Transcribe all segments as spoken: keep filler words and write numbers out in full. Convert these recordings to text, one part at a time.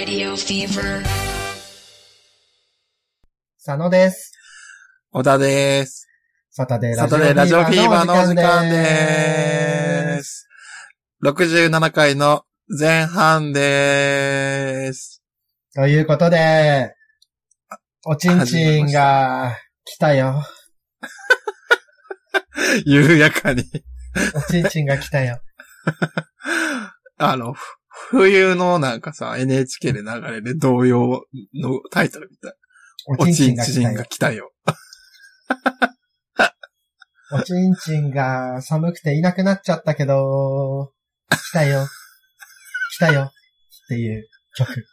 Radio Fever 佐野です。 小田です。 サタデーラジオフィーバーのお時間です。ろくじゅうななかいの前半です。 ということで、おちんちんが来たよ。 緩やかに。 おちんちんが来たよ。 あの、冬のなんかさ、エヌエイチケー で流れる童謡のタイトルみたい。 おちんちんが来たよ。 おちんちんが来たよ。 おちんちんが寒くていなくなっちゃったけど、来たよ。来たよ。っていう曲。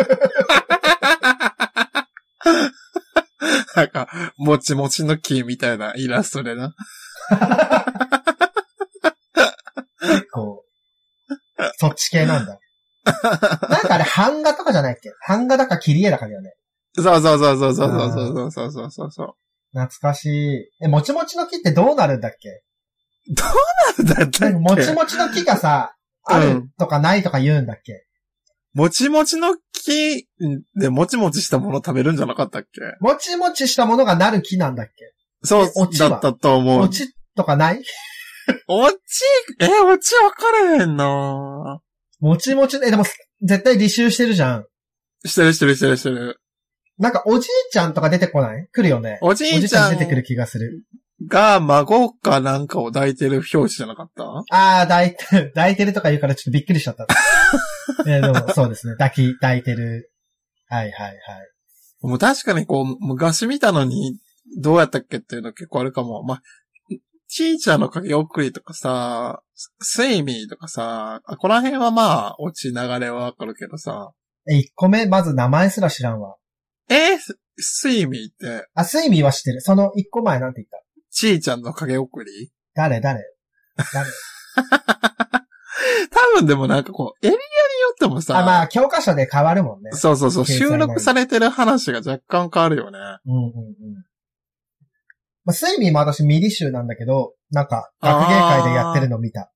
なんか、もちもちの木みたいなイラストでな。 結構、そっち系なんだ。なんかあれ、版画とかじゃないっけ？版画だか切り絵だかだよね。 そうそうそうそうそうそうそうそうそうそうそう。 懐かしい。え、もちもちの木ってどうなるんだっけ？ どうなるんだったっけ？ もちもちの木がさ、あるとかないとか言うんだっけ？ うん、もちもちの木でもちもちしたもの食べるんじゃなかったっけ？ もちもちしたものがなる木なんだっけ？ そうだったと思う。 おちとかない？ おち、え、おち分からへんな。 もちもち、え、でも絶対履修してるじゃん。 してるしてるしてるしてる。 なんかおじいちゃんとか出てこない？来るよね。 おじいちゃん。おじいちゃん出てくる気がする。 が孫かなんかを抱いてる表紙じゃなかった？ ああ、抱いてる、抱いてるとか言うからちょっとびっくりしちゃった。えー、でもそうですね。抱き、抱いてる。はいはいはい。 もう確かにこう、昔見たのにどうやったっけっていうの結構あるかも。まあ、ちーちゃんの影送りとかさ、スイミーとかさ、あ、この辺はまあ、落ち流れはわかるけどさ。 え、一個目、まず名前すら知らんわ。 えー、スイミーって。 あ、スイミーは知ってる。その一個前なんて言った？ ちーちゃんの影送り？ 誰誰誰多分でもなんかこう、エリアによってもさ。 あ、まあ、教科書で変わるもんね。 そうそうそう、収録されてる話が若干変わるよね。 うんうんうん。まあ、スイミーも私ミリ集なんだけど、なんか、学芸会でやってるの見た。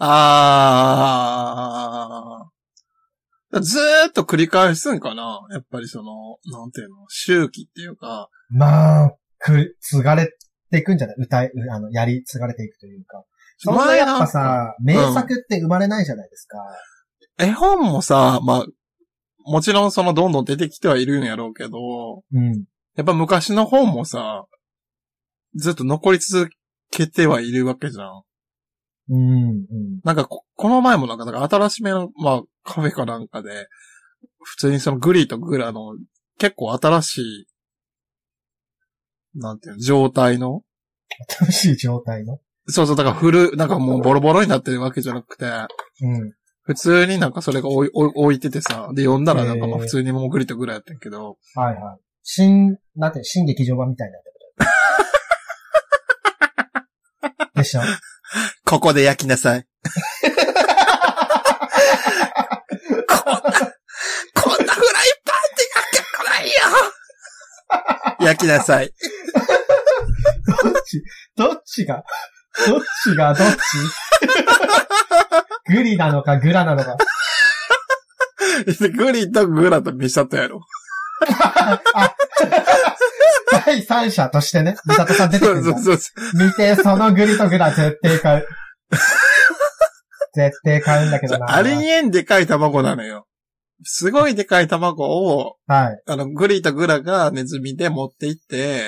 あー。ずーっと繰り返すんかな？やっぱりその、なんていうの、周期っていうか。 まあ、く、継がれていくんじゃない？歌い、あの、やり継がれていくというか。そんなやっぱさ、名作って生まれないじゃないですか。 うん、絵本もさ、まあ、もちろんそのどんどん出てきてはいるんやろうけど、 うん。 やっぱ昔の本もさ、ずっと残り続けてはいるわけじゃん。 うん、うん。 なんかこ、この前もなんか、なんか新しめの、まあ、カフェかなんかで、普通にそのグリとグラの結構新しい、なんていうの、状態の新しい状態のそうそう、だから古、なんかもうボロボロになってるわけじゃなくて、 うん。 普通になんかそれが置い置いててさ、で読んだらなんかまあ普通にもうグリとグラやってんけど。 はいはい。新、なんて、新劇場版みたいな。でしょ？ ここで焼きなさい。こんな、こんなフライパンで焼けこないよ。焼きなさい。 どっち、どっちが、どっちがどっちグリなのかグラなのか。 グリとグラとミサトやろ。 あ第三者としてね、ミサトさん出てくるんだ。そうそうそう。見て、そのグリとグラ絶対買う。絶対買うんだけどな。 ありえんでかい卵なのよ。すごいでかい卵を、 はい。 あの、グリとグラがネズミで持って行って、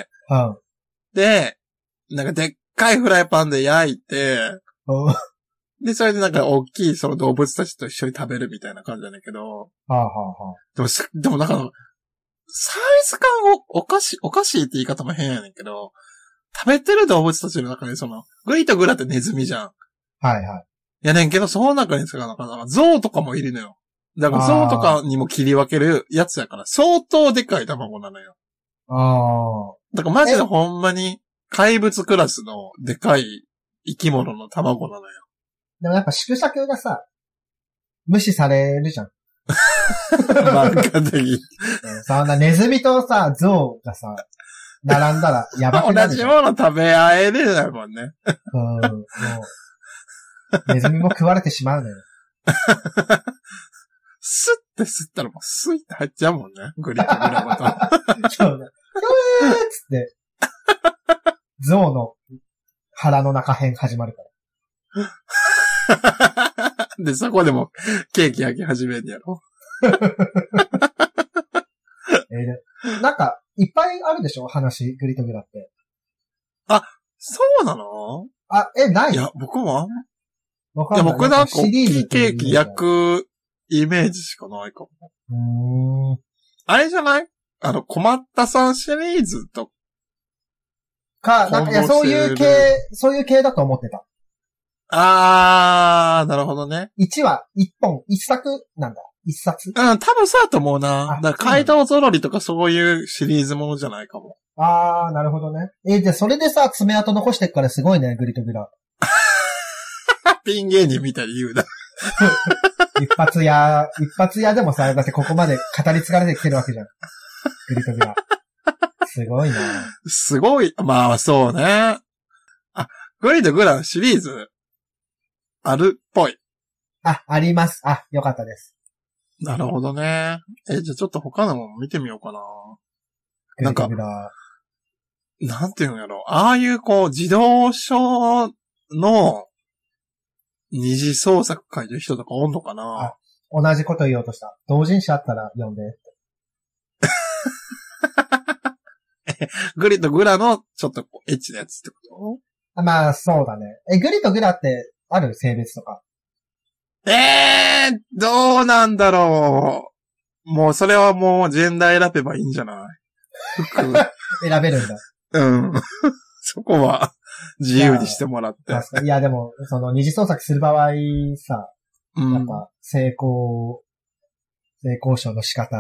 うん。 で、なんかでっかいフライパンで焼いて、 うん。 で、それでなんか大きいその動物たちと一緒に食べるみたいな感じなんだけど。 はあはあはあ。 でも、でもなんか、サイズ感をおかしい、おかしいって言い方も変やねんけど、食べてる動物たちの中にその、グリとグラってネズミじゃん。 はいはい。 やねんけど、その中にさ、なんか、象とかもいるのよ。だから象とかにも切り分けるやつやから、相当でかい卵なのよ。 ああ。 だからマジでほんまに怪物クラスのでかい生き物の卵なのよ。 でもやっぱ縮尺がさ、無視されるじゃん。 漫画的に。 そんなネズミとさ、象がさ、並んだらやばくなるじゃん。 同じもの食べ合えるだもんね。 うん、もう。ネズミも食われてしまうのよ。 スッて吸ったらもうスイって入っちゃうもんね。グリとグラごと。 そうね。うーっつって、象の腹の中編始まるから。 で、そこでもケーキ焼き始めんやろ。 えー、なんか、いっぱいあるでしょ話、グリとグラって。 あ、そうなの？ あ、え、ない？ いや、僕もあんわかんない。 いや、僕なんか大きいケーキ焼くイメージしかないかも。 うーん。 あれじゃない？あの、困ったさんシリーズとか、なんか、いや、そういう系、そういう系だと思ってた。 あー、なるほどね。 いちわ、いっぽん、いっさくなんだ。いっさつ。 うん、多分そうだと思うな。だから怪盗ゾロリとかそういうシリーズものじゃないかも。 あー、なるほどね。え、じゃあそれでさ、爪痕残してっからすごいね、グリとグラ。 ピン芸人みたいに言うな。 一発屋、一発屋でもさ、だってここまで語り継がれてきてるわけじゃん。グリとグラ。すごいな。 すごい。まあ、そうね。あ、グリとグラシリーズ、あるっぽい。 あ、あります。あ、よかったです。 なるほどね。え、じゃあちょっと他のもの見てみようかな。 グリとグラ。 なんていうんやろ。ああいうこう、自動書の二次創作書いてる人とかおんのかな？ 同じこと言おうとした。同人誌あったら読んで。 グリとグラのちょっとこうエッチなやつってこと？まあ、そうだね。え、グリとグラってある性別とか？ ええー、どうなんだろう。もうそれはもうジェンダー選べばいいんじゃない服選べるんだ。 うん。そこは自由にしてもらって。 いや、でも、その二次創作する場合さ、 うん、 やっぱ成功、成功賞の仕方。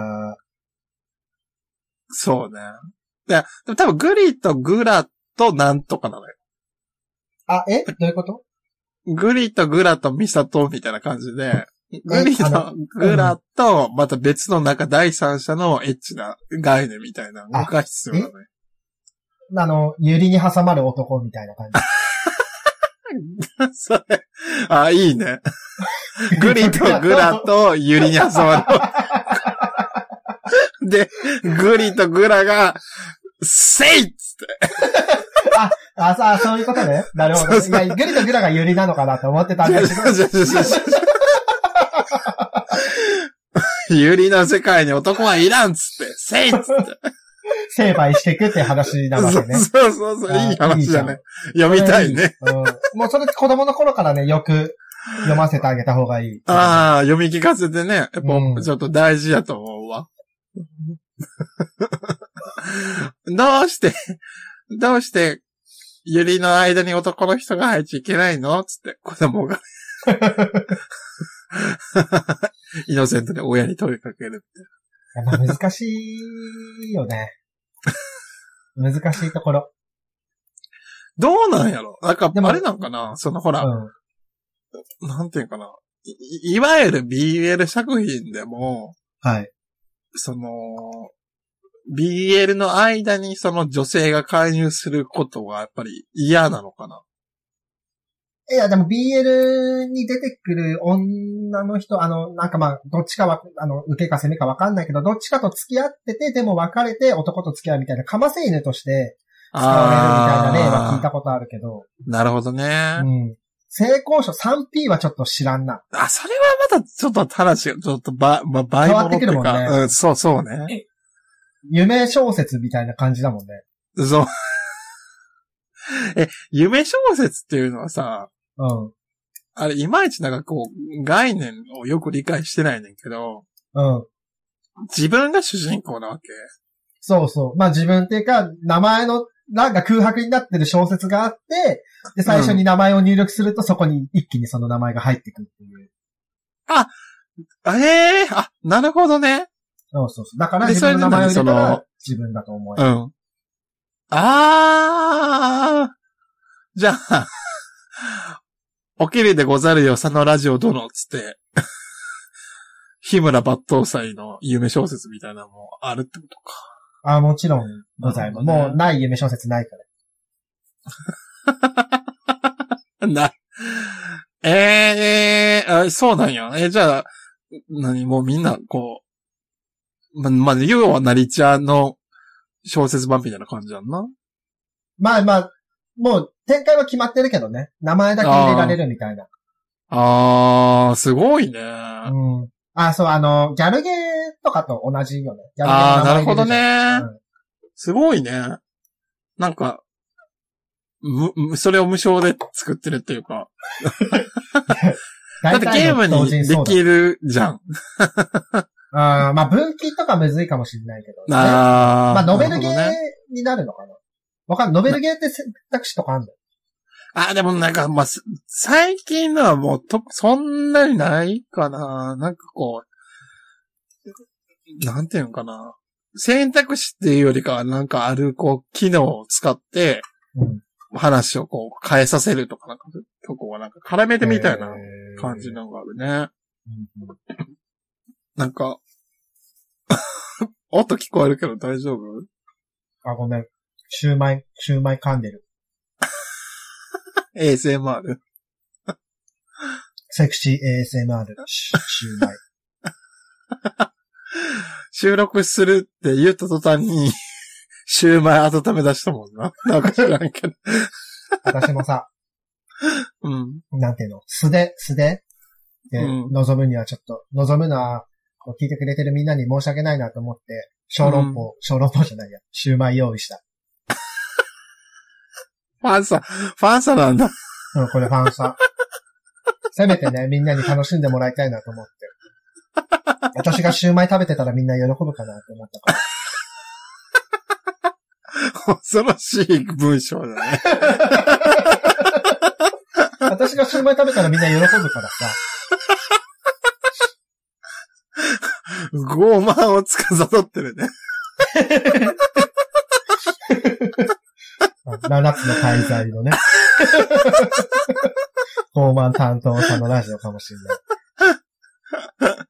そうね。いや、でも多分グリとグラとなんとかなのよ。 あ、えどういうこと？ グリとグラとミサトみたいな感じで、グリとグラとまた別の中第三者のエッチな概念みたいなのが必要だね。 あの、ユリに挟まる男みたいな感じ。それ、あ、いいね。グリとグラとユリに挟まる。で、グリとグラが、せいっつって。 あ、あ、さあ、そういうことね。なるほど。そうそういや、グリとグラがユリなのかなと思ってたんだけど。 ユリの世界に男はいらんっつって、せいっつって。 成敗していくって話なわけね。 そうそうそう、いい話だね。読みたいね。 うん。もうそれ子供の頃からね、よく読ませてあげた方がいい。 ああ、読み聞かせてね、やっぱちょっと大事やと思うわ。どうして、どうして、ユリの間に男の人が入っちゃいけないのつって、子供が。イノセントで親に問いかけるみたいな。難しいよね。難しいところ。 どうなんやろなんか、あれなんかなそのほら、 うん、 なんていうかない、いわゆる ビーエル 作品でも、 はい。 その、ビーエル の間にその女性が介入することはやっぱり嫌なのかないや、でも ビーエル に出てくる女の人、あの、なんかまあ、どっちかは、あの、受けか攻めかわかんないけど、どっちかと付き合ってて、でも別れて男と付き合うみたいな、かませ犬として使われるみたいな例は聞いたことあるけど。 なるほどね。 うん。成功者 スリーピー はちょっと知らんな。 あ、それはまたちょっと話が、ちょっとば、ま、倍物っていうか。変わってくるもんね。うん、そうそうね。 夢小説みたいな感じだもんね。 そう。え、夢小説っていうのはさ、 うん。 あれ、いまいちなんかこう、概念をよく理解してないねんけど、 うん。 自分が主人公なわけ。 そうそう。まあ自分っていうか、名前の、なんか空白になってる小説があって、で、最初に名前を入力すると、そこに一気にその名前が入ってくるっていう。 あ、ええー、あ、なるほどね。 そうそうそう。だから自分の名前を入れたら自分だと思う。 うん。あー。じゃあ、おきりでござるよ、佐野ラジオ殿、つって、日村抜刀斎の夢小説みたいなのもあるってことか。 あ、もちろんございます。もうない夢小説ないから。 な、えー、あ、そうなんや。え、じゃあ、 何もうみんな、こう、ま、まあ、要はなりちゃんの小説版みたいな感じやんな。 まあまあ、もう展開は決まってるけどね。名前だけ入れられるみたいな。 あー、すごいね。 うん。あ、そう、あの、ギャルゲーとかと同じよね。ギャルゲーあー、 の名前なるほどね、 入れるじゃん。うん、 すごいね。なんか、む、むそれを無償で作ってるっていうか。だってゲームにできるじゃん。 あまあ分岐とかむずいかもしれないけど、ね。 あまあノベルゲーになるのかな。わかんない。ノベルゲーって選択肢とかあるんだよ。 あ、でもなんか、まあ、最近のはもうと、そんなにないかな。なんかこう、なんていうのかな。選択肢っていうよりかはなんかある、こう、機能を使って、うん、話をこう、変えさせるとかなんか、とこはなんか絡めてみたいな感じのがあるね。うん、なんか、音聞こえるけど大丈夫？ あ、ごめん。シューマイ、シューマイ噛んでる。 エーエスエムアール？ セクシー エーエスエムアール、シューマイ。 収録するって言った途端に、シューマイ温め出したもんな。なんか知らんけど。 私もさ、 うん。 なんていうの、素手、素手で、望むにはちょっと、望むのは、聞いてくれてるみんなに申し訳ないなと思って、小籠包、うん、小籠包じゃないや、シューマイ用意した。 ファンサ、ファンサなんだ。 うん、これファンサ。せめてね、みんなに楽しんでもらいたいなと思って。私がシューマイ食べてたらみんな喜ぶかなと思ったから。 恐ろしい文章だね。 私がシューマイ食べたらみんな喜ぶからさ。 傲慢を司ってるね。 ななつの大罪のね。傲慢担当者のラジオかもしれない。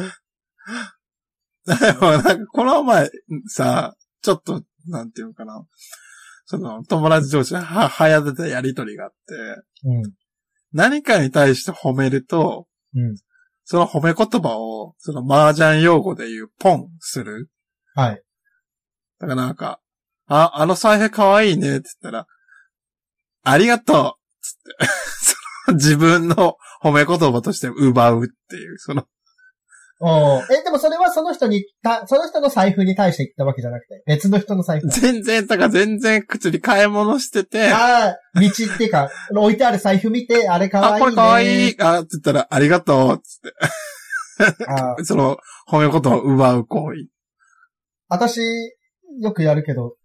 でもなんかこの前さ、ちょっと、なんていうのかな。その友達同士では、はやってたやりとりがあって、うん、何かに対して褒めると、うん、その褒め言葉を、その麻雀用語で言うポンする。 はい。 だからなんか、あ、あの財布かわいいねって言ったら、ありがとうつってその自分の褒め言葉として奪うっていう、その。 おえ、でもそれはその人に、た、その人の財布に対して言ったわけじゃなくて、別の人の財布。 全然、だから全然口に買い物してて。 ああ、道っていうか、置いてある財布見て、あれかわいいね。 あ、これかわいい。あ、って言ったら、ありがとうつってあ。その、褒め言葉を奪う行為。 私、よくやるけど。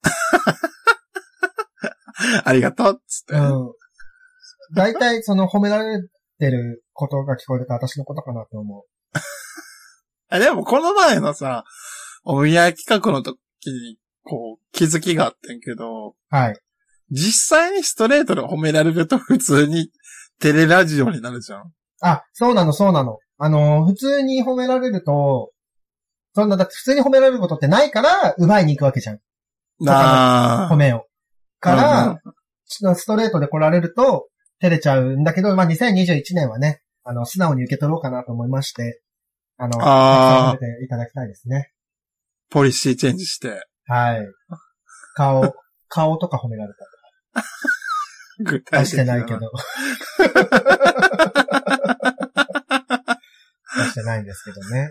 ありがとうつって。うん。 だいたいその褒められてることが聞こえると私のことかなと思う。 でもこの前のさ、お見合い企画の時に、こう、気づきがあってんけど、 はい。 実際にストレートで褒められると普通にテレラジオになるじゃん。 あ、そうなの、そうなの。あの、普通に褒められると、そんな、だって普通に褒められることってないから、奪いに行くわけじゃん。 ああ。 褒めを。から、うん、ストレートで来られると、照れちゃうんだけど、まあ、にせんにじゅういちねんはね、あの、素直に受け取ろうかなと思いまして、あの、 あ褒めていただきたいですね。 ポリシーチェンジして。 はい。顔、顔とか褒められた。 具体的出してないけど。出してないんですけどね。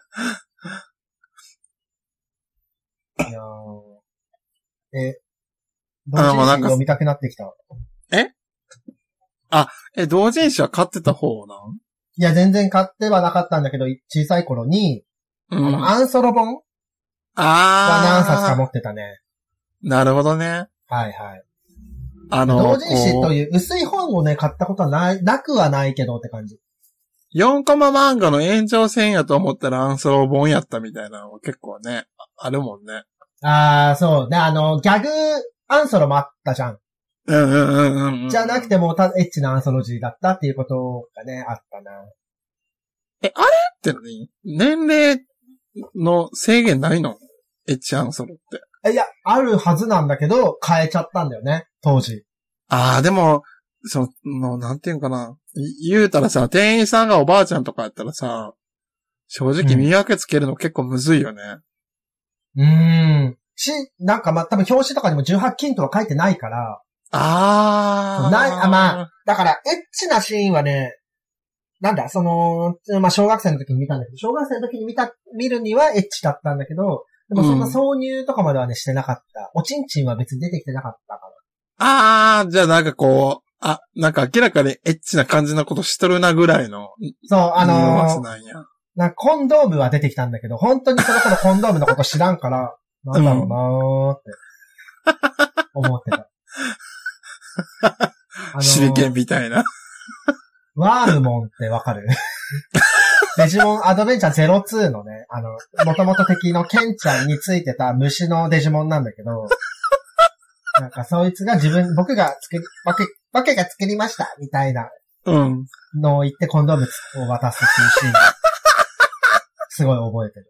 いやー。え、同人誌読みたくなってきた。 えあ、え、同人誌は買ってた方なんいや、全然買ってはなかったんだけど、小さい頃に、うん、あの、アンソロ本あは何冊か持ってたね。 なるほどね。 はいはい。 あの、 同人誌という薄い本をね、買ったことはない、なくはないけどって感じ。 よんコマ漫画の延長線やと思ったらアンソロ本やったみたいなのは結構ね、あるもんね。 あー、そう。で、あの、ギャグアンソロもあったじゃん。 うんうんうんうん。 じゃなくてもたエッチなアンソロジーだったっていうことがね、あったな。 え、あれって何？年齢の制限ないの？エッチアンソロって。 いや、あるはずなんだけど、変えちゃったんだよね、当時。 ああ、でも、その、なんていうかな。言うたらさ、店員さんがおばあちゃんとかやったらさ、 正直見分けつけるの結構むずいよね。 うーん。し、なんかまあ、多分表紙とかにもじゅうはち禁とは書いてないから。 あー。 ない、あ、まあ、だから、エッチなシーンはね、なんだ、その、まあ、小学生の時に見たんだけど、小学生の時に見た、見るにはエッチだったんだけど、でもそんな挿入とかまではね、してなかった。おちんちんは別に出てきてなかったから。 あー、じゃあなんかこう、あ、なんか明らかにエッチな感じのことしとるなぐらいの。 そう、あのー、 なんや。 なんかコンドームは出てきたんだけど、本当にその子のコンドームのこと知らんから、なんだろうなーって思ってた。 あのー、手裏剣みたいな。 ワームモンってわかる？デジモンアドベンチャーゼロツーのね、あの、もともと敵のケンちゃんについてた虫のデジモンなんだけど、なんかそいつが自分、僕が作り、僕、僕が作りましたみたいなのを言ってコンドームを渡すっていうシーン。すごい覚えてる。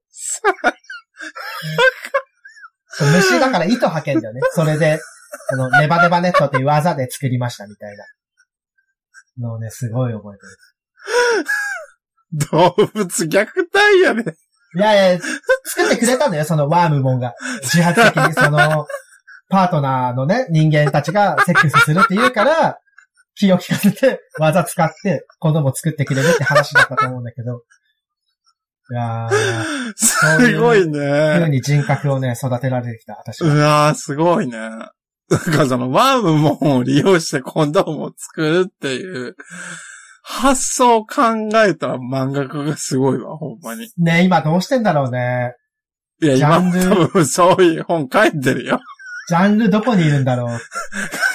虫だから糸吐けんだよね。それで、このネバネバネットっていう技で作りましたみたいなのをね、すごい覚えてる。動物虐待やね。 いやいや、作ってくれたんだよ、そのワームモンが。自発的にその、パートナーのね、人間たちがセックスするって言うから、気を利かせて、技使って、子供作ってくれるって話だったと思うんだけど。いやー、 すごいね。 風に人格をね、育てられてきた、私は。 うわー、すごいね。なんかその、ワームモンを利用してコンドームを作るっていう、発想を考えた漫画家がすごいわ、ほんまに。 ね、今どうしてんだろうね。 いや、今多分そういう本書いてるよ。 ジャンルどこにいるんだろうって。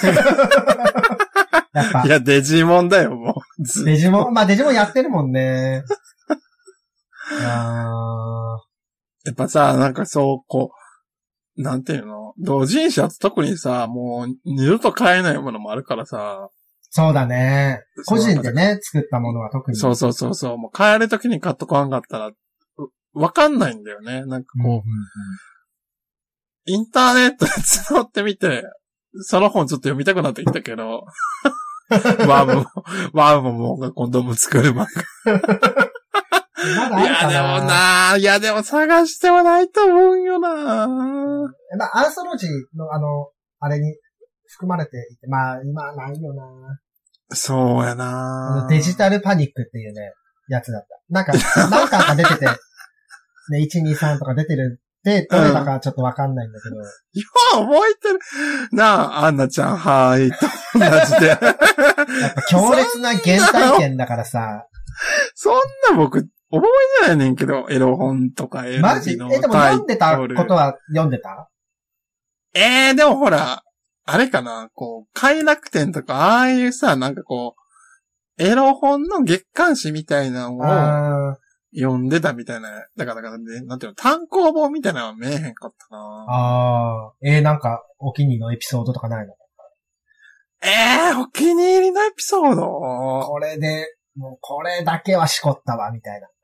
やっぱ。 いや、デジモンだよ、もう。デジモン、まあデジモンやってるもんね。いややっぱさ、なんかそう、こう、なんていうの？同人誌は特にさ、もう二度と買えないものもあるからさ。 そうだね。個人でね、作ったものは特に。 そうそうそうそう。もう買えるときに買っとかんかったら、わかんないんだよね。なんかこう、うんうんうん、インターネットで募ってみて、その本ちょっと読みたくなってきたけど、ワームも、ワームもがコンドーム作る漫画。 まだあるかな。 いやでもな、いやでも探してはないと思うよな。 まあ、アンソロジーのあの、あれに含まれていて、まあ今はないよな。 そうやな。 あのデジタルパニックっていうね、やつだった。なんか、何巻か出てて、ね、いち、に、さんとか出てるで、どれだかちょっとわかんないんだけど。 いや、覚えてる。なあ、アンナちゃん、はーい、と同じで。 やっぱ強烈な原体験だからさ。 そんな僕、覚えてないねんけど、エロ本とかエロマジ？え、でも読んでたことは読んでた？ えー、でもほら、あれかな、こう、快楽天とか、ああいうさ、なんかこう、エロ本の月刊誌みたいなのを読んでたみたいな。だから、だからね、なんていうの、単行本みたいなのは見えへんかったな。 ああ、えー、なんか、お気に入りのエピソードとかないの？ えー、お気に入りのエピソード？ これで、もうこれだけはしこったわ、みたいな。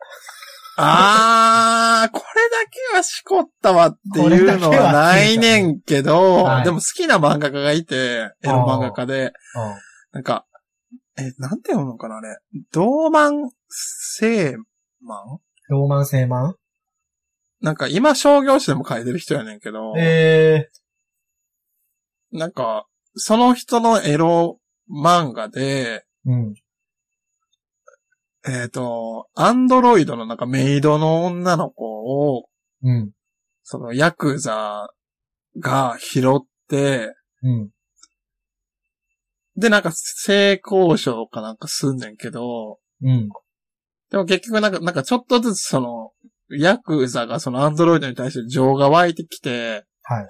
あー、これだけはしこったわっていうのはないねんけど、はい、でも好きな漫画家がいて、エロ漫画家で、なんか、え、なんて読むのかな、あれ。ドーマンセーマン？ ドーマンセーマン？ なんか今商業誌でも書いてる人やねんけど、 えー、なんか、その人のエロ漫画で、 うん、 えっと、アンドロイドのなんかメイドの女の子を、 うん、 そのヤクザが拾って、 うん、 で、なんか性交渉かなんかすんねんけど、 うん、 でも結局なんか、なんかちょっとずつその、ヤクザがそのアンドロイドに対して情が湧いてきて、 はいはい。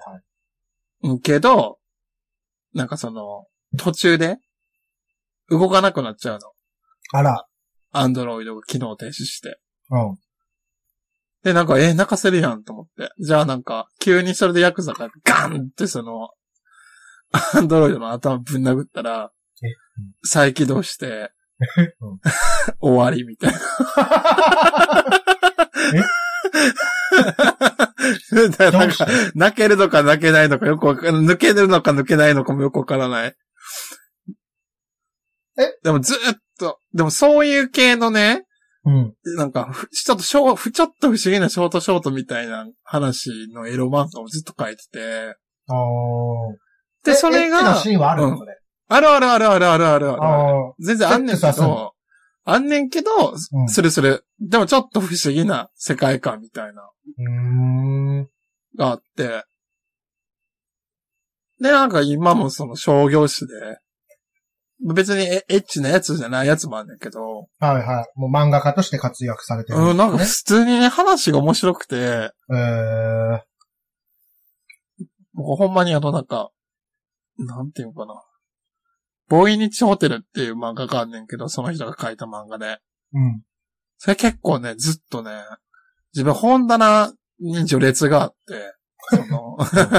うんけど、なんかその、途中で動かなくなっちゃうの。 あら。 アンドロイドが機能停止して。 うん。 で、なんか、えー、泣かせるやんと思って。じゃあなんか、急にそれでヤクザがガンってその、アンドロイドの頭ぶん殴ったら、 え、うん、 再起動して、 うん、 終わりみたいな。えだからなんか、泣けるのか泣けないのかよくわかんない。抜けるのか抜けないのかもよくわからない。 えでもずーっと、でもそういう系のね、 うん。 なんか、ちょっとショー、ちょっと不思議なショートショートみたいな話のエロ漫画をずっと書いてて。 ああ。 で、それが。 エッチなシーンはあるの、それ。 あるあるあるあるあるあるある。 あ全然あんねんけど、あんねんけど、うん、するする。でもちょっと不思議な世界観みたいな。 うーん。 があって。で、なんか今もその商業誌で、別にエッチなやつじゃないやつもあんねんけど。 はいはい。もう漫画家として活躍されてる、 ね。うん、なんか普通にね、話が面白くて。 えー。 もうほんまにあのなんか、なんていうのかな。ボーイニッチホテルっていう漫画があんねんけど、その人が書いた漫画で。 うん。 それ結構ね、ずっとね、自分本棚に序列があって、その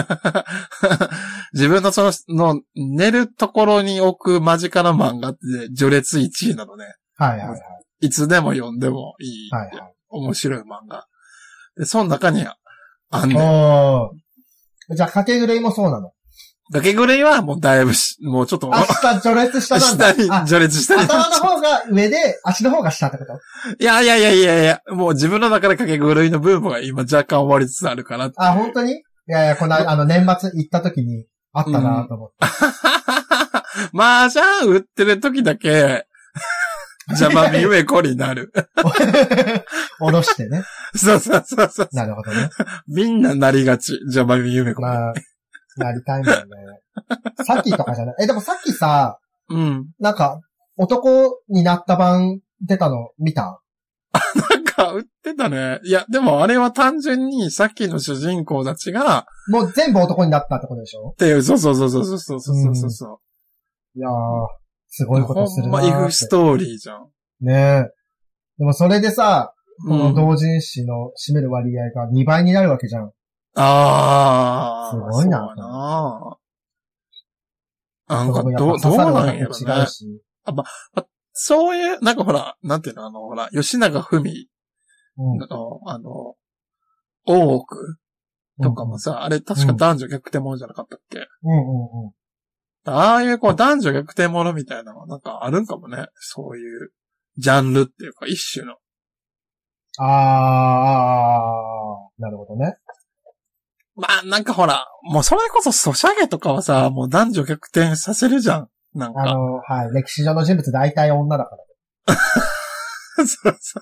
自分のその、の寝るところに置く間近な漫画って序列いちいなのね。 はいはいはい。 いつでも読んでもいい。はいはい。面白い漫画。で、その中にあんねん。 おー。じゃあ、かけぐれいもそうなの？ かけぐれいはもうだいぶし、もうちょっと。 あ、下、序列下なんだ。 下に、序列下に。 頭の方が上で、足の方が下ってこと？ いやいやいやいやいや、もう自分の中でかけぐれいのブームが今若干終わりつつあるかなって。 あ、本当に？いやいや、この、あの、年末行った時にあったなと思って。 うん、麻雀売ってる時だけ、邪魔みめこになる。 おろしてね。 そうそうそうそう。 なるほどね。 みんななりがち、邪魔みめこ。 まあ、なりたいもんね。さっきとかじゃない。え、でもさっきさ、 うん。 なんか、男になった版出たの見た？ なんか売ってたね。いや、でもあれは単純にさっきの主人公たちが、 もう全部男になったってことでしょ？ っていう、そうそうそうそうそうそうそうそう、 うん。いやー、すごいことするなーって。 ほんまイフストーリーじゃん。 ねえ。でもそれでさ、この同人誌の占める割合がにばいになるわけじゃん。 ああ。 すごいな。 そうな。なんか、どう、どうなんやろね。違うし。あ、ま、ま、そういう、なんかほら、なんていうの、あの、ほら、吉永文、うん、あの、あの、大奥とかもさ、うんうん、あれ確か男女逆転ものじゃなかったっけ？ うんうんうん。 ああいうこう男女逆転ものみたいなのはなんかあるんかもね。そういうジャンルっていうか一種の。 ああ、なるほどね。 まあなんかほら、もうそれこそソシャゲとかはさ、もう男女逆転させるじゃん。なんか。 あの、はい。歴史上の人物大体女だから。 そうそうそう。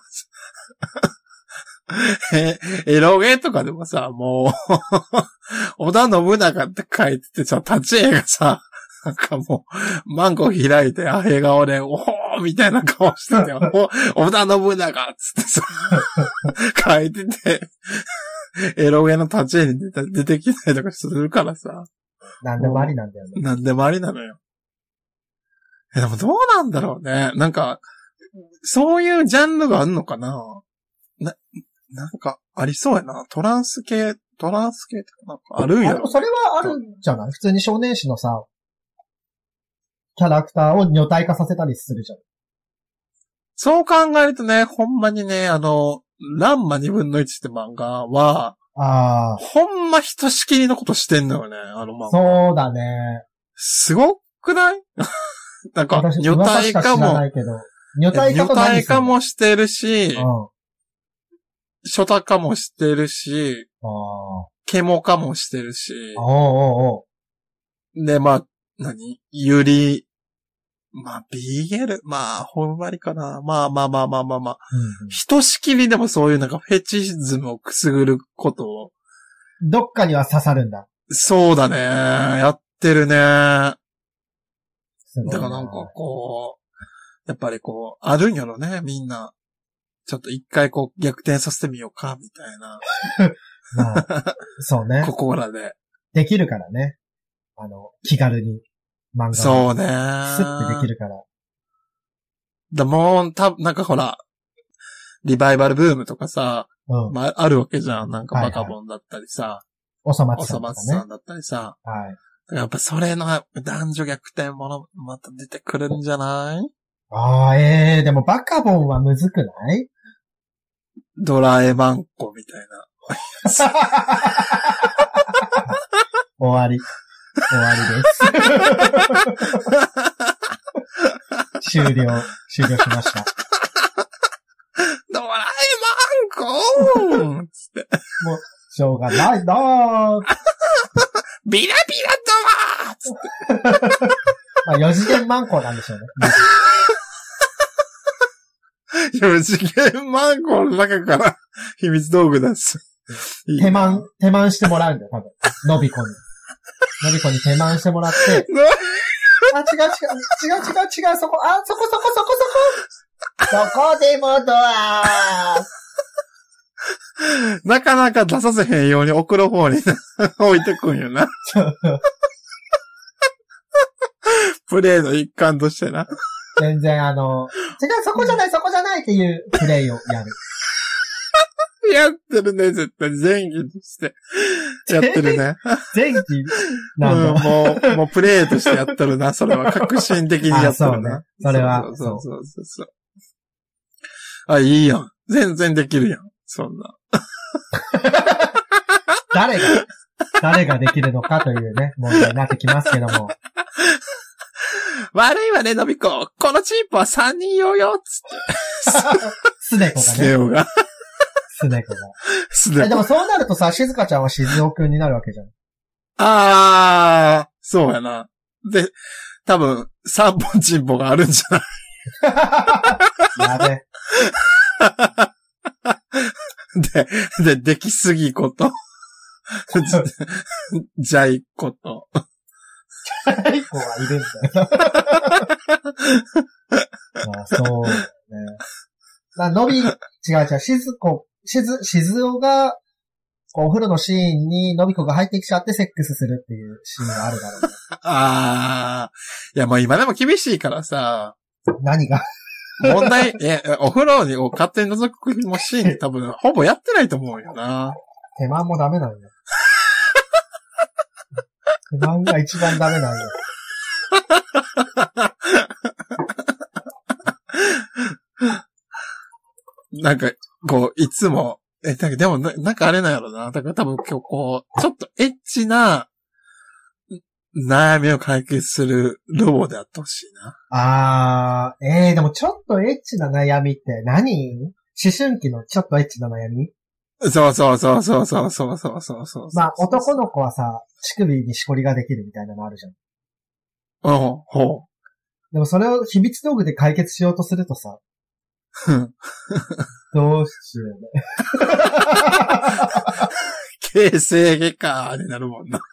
え、エロゲーとかでもさ、もう、織田信長って書いててさ、立ち絵がさ、なんかもう、マンコ開いて、あへ顔で、おほーみたいな顔してて、織田信長っつってさ、書いてて、エロゲーの立ち絵に出て、出てきたりとかするからさ。 なんでもありなんだよね。 なんでもありなのよ。え、でもどうなんだろうね。なんか、そういうジャンルがあるのかな？な、なんか、ありそうやな。トランス系、トランス系ってなんかあるんやろ。 それはあるんじゃない？普通に少年誌のさ、キャラクターを女体化させたりするじゃん。 そう考えるとね、ほんまにね、あの、ランマにぶんのいちって漫画は、 ああ。 ほんまひとしきりのことしてんのよね、あの漫画。 そうだね。 すごくないなんか、女体化も、 女体化女体化もしてるし、 うん、 初太化もしてるし、ケモ化もしてるし、 おうおうおうで、まあ、何ゆり、まあ、ビーエル、まあ、ほんまにかな。まあまあまあまあまあまあ。うんうん、ひとしきりでもそういうなんかフェチズムをくすぐることを。 どっかには刺さるんだ。 そうだね。やってるね。だからなんかこう、やっぱりこう、あるんやろね、みんな。ちょっと一回こう逆転させてみようか、みたいな。 まあ、そうね。 ここらで。 できるからね。あの、気軽に。漫画そうね。 スッてできるから。 だもう、た、なんかほら、リバイバルブームとかさ、 うん、 まあ、あるわけじゃん。なんかバカボンだったりさ。 おそ松さん、 ね。おそ松さんだったりさ。 はい。 やっぱそれの男女逆転もの、また出てくるんじゃない？ ああ、ええー、でもバカボンはむずくない？ ドラえもん子みたいな。 終わり。終わりです。終了。終了しました。 しょうがないなぁ。 ビラビラとはーつって。 まあ、四次元マンコなんでしょうね。 四次元マンコの中から秘密道具出す。 いい手満、手満してもらうんだよ、多分。のびこに。のびこに手満してもらって。あ、違う違う、違う違う違う、そこ、あ、そこそこそこそこ。そこでもドアなかなか出させへんように奥の方に置いてくんよな。プレイの一環としてな。 全然あの、違う、そこじゃない、そこじゃないっていうプレイをやる。 やってるね、絶対。前期として。やってるね。 前期なんだ、うん、もう、もうプレイとしてやってるな。それは革新的にやってるな。 そうね。それは。 そうそうそうそうそう。あ、いいやん。全然できるやん。そんな。 誰が、誰ができるのかというね、問題になってきますけども。 悪いわね、のびこ。このチープはさんにん用よ、つって。 すねこがね。 すねおが。 すねこが。 すねこ。 でもそうなるとさ、しずかちゃんはしずおくんになるわけじゃん。 あー、そうやな。で、多分、さんぼんチンポがあるんじゃないやべ。 で、で、できすぎこと。じゃいこと。 じゃいこはいるんだよ。まあ、そうね。な、のび、違う違う、しずこ、しず、しずおが、こうお風呂のシーンにのびこが入ってきちゃってセックスするっていうシーンがあるだろうね。 あー。いや、もう今でも厳しいからさ。 何が問題、え、お風呂にを勝手に覗くもシーンって多分、ほぼやってないと思うよな。 手間もダメなんよ。手間が一番ダメなんよ。 なんか、こう、いつも、え、だけどでもな、なんかあれなんやろな。だから多分今日こう、ちょっとエッチな、悩みを解決するロボであってほしいな。あー、えー、でもちょっとエッチな悩みって何？思春期のちょっとエッチな悩み？ そうそうそうそうそうそうそうそうそう。 まあ、男の子はさ、乳首にしこりができるみたいなのあるじゃん。 うん、ほう。 でもそれを秘密道具で解決しようとするとさ、どうしようね。 形成外科になるもんな。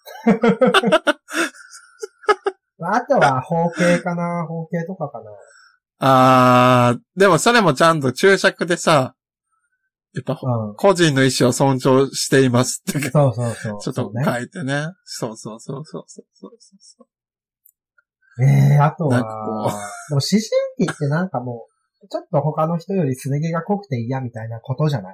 あとは包茎かな、包茎とかかな。 あー、でもそれもちゃんと注釈でさ、やっぱ、うん、個人の意思を尊重していますって。 そうそうそう。 ちょっと書いてね。そうそうそうそうそうそうそう。 ええー、あとは、でも思春期ってなんかもう、ちょっと他の人よりすね毛が濃くて嫌みたいなことじゃない？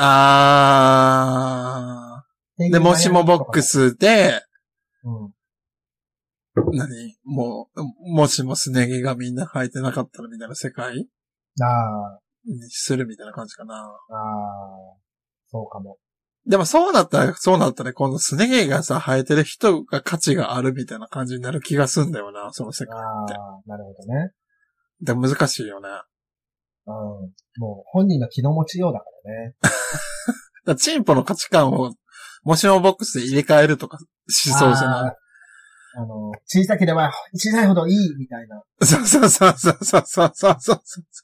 あー。で、もしもボックスで、 うん。 何もう、もしもすね毛がみんな生えてなかったらみたいな世界ああ。 にするみたいな感じかな。 ああ。そうかも。 でもそうなったら、そうなったら、このすね毛がさ、生えてる人が価値があるみたいな感じになる気がすんだよな、その世界って。 ああ、なるほどね。 でも難しいよね。 うん。もう本人の気の持ちようだからね。 だからチンポの価値観を、もしもボックスで入れ替えるとかしそうじゃない？ あの、小さければ小さいほどいいみたいな。 そうそうそうそうそうそうそうそう。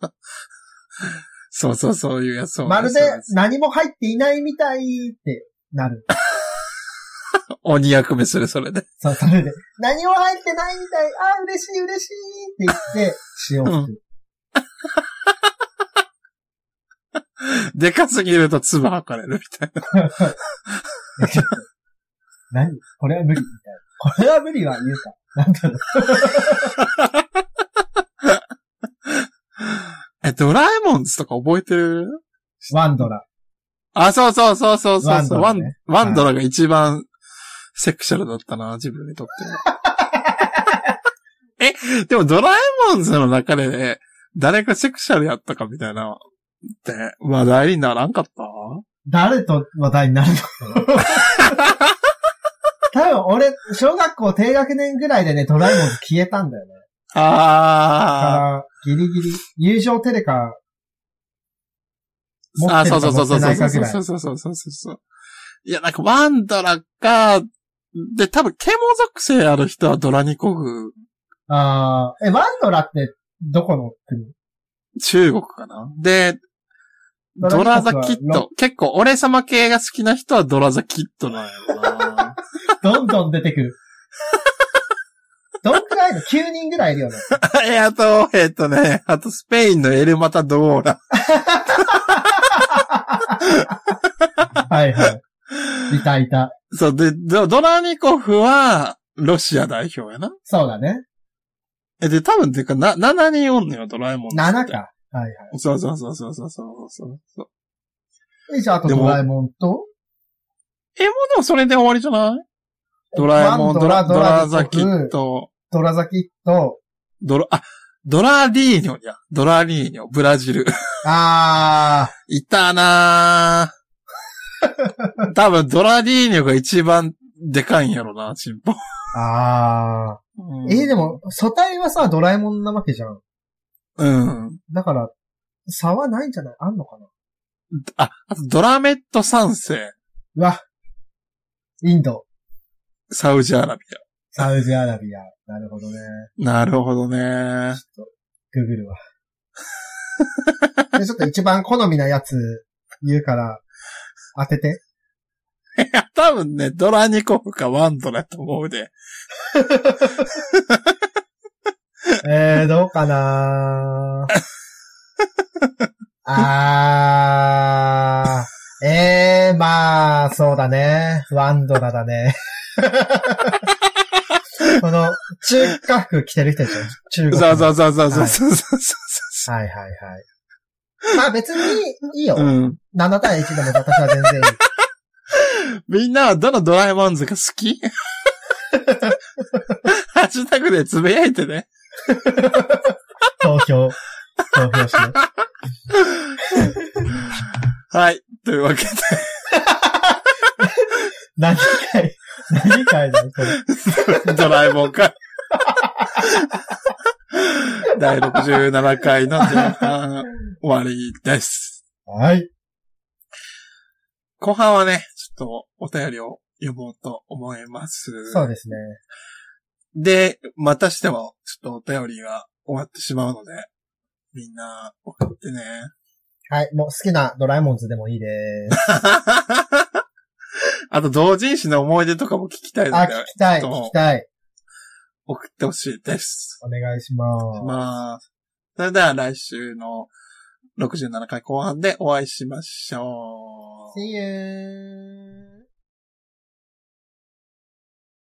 そうそうそういうやつを。 まるで何も入っていないみたいってなる。 鬼役目する、それで。 そう、それで。何も入ってないみたい。ああ、嬉しい嬉しいって言って、潮吹く。 うん、でかすぎると唾吐かれるみたいな。 何これは無理みたいな。これは無理は言うか。なんだろう。 え、ドラえもんズとか覚えてる？ ワンドラ。 あ、そうそうそうそうそう。ワンドラ、ね、ワン、ワンドラが一番セクシャルだったな、自分にとって。え、でもドラえもんズの中で、ね、誰がセクシャルやったかみたいな、って話題にならんかった？ 誰と話題になるの？多分俺、小学校低学年ぐらいでね、ドラえもんズ消えたんだよね。 ああ。 ギリギリ、友情テレカ、 持ってるか持ってないかぐらい。あ、そうそうそうそうそうそうそうそう。 いや、なんかワンドラか、で、多分、ケモ属性ある人はドラニコフ。 あー、え、ワンドラってどこの国？ 中国かな。で、ドラザキッド。結構、俺様系が好きな人はドラザキッドなんやろな。 どんどん出てくる。どんくらいの ?きゅう 人ぐらいいるよね。 え、あと、えっとね、あとスペインのエルマタドーラ。 はいはい。いたいた。 そう、で、ドドラニコフは、ロシア代表やな。 そうだね。 え、で、多分、てか、な、ななにんおんのよ、ドラえもん。 ななか。はいはい。 そうそうそうそうそうそうそう。 え、じゃあ、あとドラえもんとえ、もうでもそれで終わりじゃない？ドラえもん、ドラ、ドラザキット。 ドラザキット。 ドラ、あ、ドラリーニョや。ドラリーニョ、ブラジル。 あー。 いたなぁ。多分、ドラリーニョが一番でかいんやろな、チンポ。 あー。うん、えー、でも、素体はさ、ドラえもんなわけじゃん。 うん。 だから、差はないんじゃない？あんのかな？ あ、あとドラメット三世。 うわ。インド。 サウジアラビア。 サウジアラビア。なるほどね。 なるほどね。ちょっと、グーグルは。で、ちょっと一番好みなやつ言うから、当てて。 いや、多分ね、ドラニコフかワンドラと思うで。 えー、どうかなあー。えー、まあ、そうだね。ワンドラだね。この、中華服着てる人でしょ？中国。 そうそうそうそうそうそうそう。 はいはいはい。まあ別にいいよ。 うん。 なな対いちでも私は全然いい。 みんなはどのドラえもん図が好き？ハッシュタグでつぶやいてね。 投票。投票して。 はい。というわけで。 何回、何回だよ、これ。ドラえもんか。だいろくじゅうななかいの前半終わりです。 はい。 後半はね、ちょっとお便りを読もうと思います。 そうですね。 で、またしても、ちょっとお便りが終わってしまうので、みんな送ってね。 はい、もう好きなドラえもん図でもいいです。 あと、同人誌の思い出とかも聞きたいので。 あ、聞きたい、聞きたい。 送ってほしいです。 お願いします。 まあ、それでは来週のろくじゅうななかい後半でお会いしましょう。 See you!